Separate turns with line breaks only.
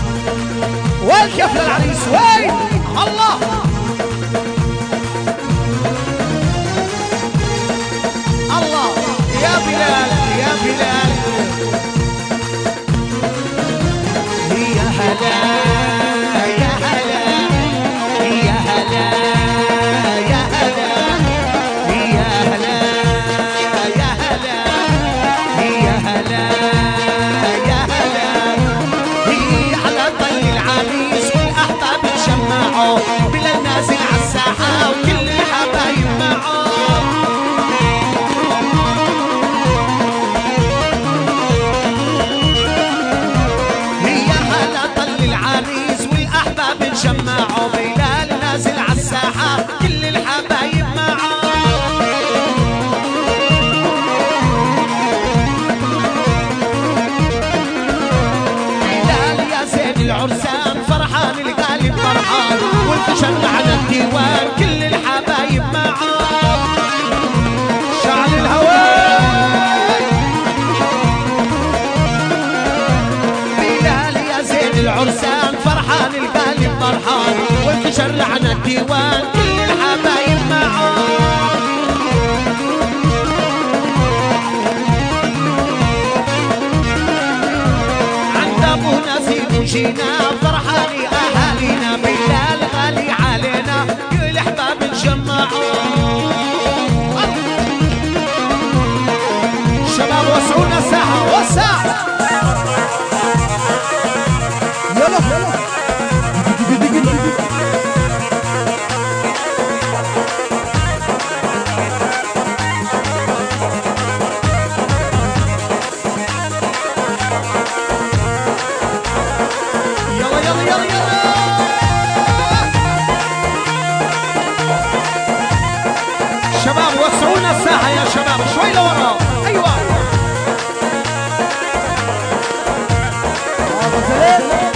وين كيف للعريس وين الله. الله يا بلال يا بلال يا هلا يا هلا يا هلا يا هلا يا هلا يا هلا يا هلا يا هلا. هي على طي العريس والاحباب تجمعوا بلال نازل على الساحه وكل الحبايب معه. جمعوا بلال نازل على الساحة كل الحبايب معه. بلال يا زين العرسان فرحان الغالب فرحان وانتشرنا الديوان كل الحبايب معه. شعل الهواء بلال يا زين العرسان فرحان الغالب فرحان وانتشرنا الديوان كل الحبايب معه. عند ابو نسيب وجينا فرحان اهالينا بلال غالي علينا كل الاحباب تجمعوا. شباب وسعونا الساحه وسع يلا يلا. شباب وسعونا الساحة يا شباب شوي لورا. ايوه